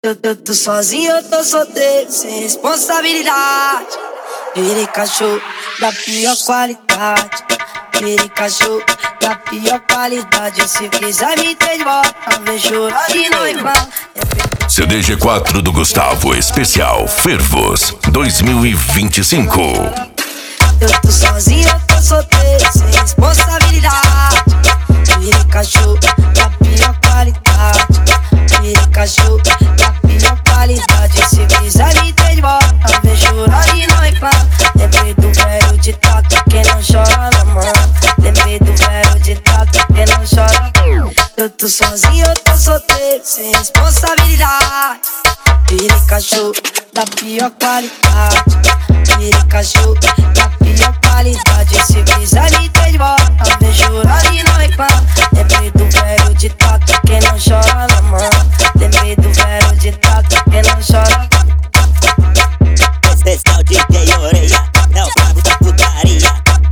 Eu tô sozinho, eu tô solteiro, sem responsabilidade. Virei cachorro da pior qualidade. Virei cachorro da pior qualidade. Se quiser me ter de volta, vem chorar de noiva. CDG4 do Gustavo, especial Fervos 2025. Eu tô sozinho, eu tô solteiro, sem responsabilidade. Virei cachorro da pior qualidade. Virei cachorro da pior qualidade. Se quiser me ter de volta, vem chorar de noiva. Lembrei do velho ditado, quem não chora na mão. Lembrei do velho ditado, quem não chora. Eu tô sozinho, eu tô solteiro, sem responsabilidade. Virei cachorro da pior qualidade. Virei cachorro da pior qualidade. Se quiser me ter de volta, vem chorar de noiva. Lembrei do velho ditado, quem não chora na mão. Lembrei do velho ditado, quem não chora. Especial DJ Orelha, é o cabo da putaria.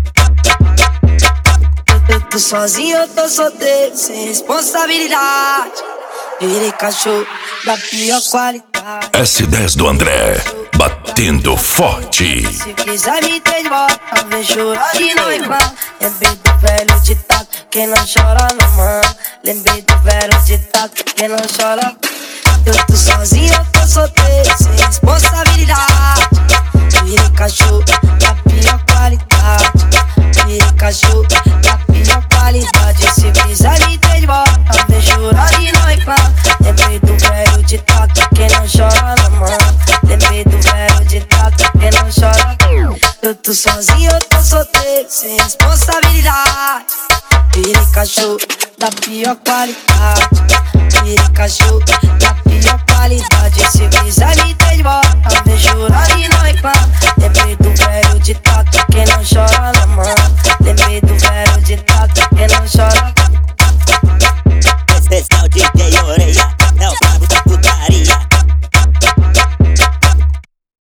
Eu tô sozinho, eu tô solteiro, sem responsabilidade. Virei cachorro da pior qualidade. S10 do André, batendo forte. Se quiser me ter de volta, vem chorar de noiva. Lembrei do velho ditado, quem não chora na mão. Lembrei do velho ditado, quem não chora. Eu tô sozinho, eu tô solteiro, sem responsabilidade. Virei cachorro da pior qualidade. Virei cachorro da pior qualidade. Se quiser me ter de volta, vem chorar de noiva. Lembrei do velho ditado, quem não chora na mão. Lembrei do velho ditado, quem não chora. Eu tô sozinho, eu tô solteiro, sem responsabilidade. Virei cachorro da pior qualidade. Virei cachorro da pior qualidade.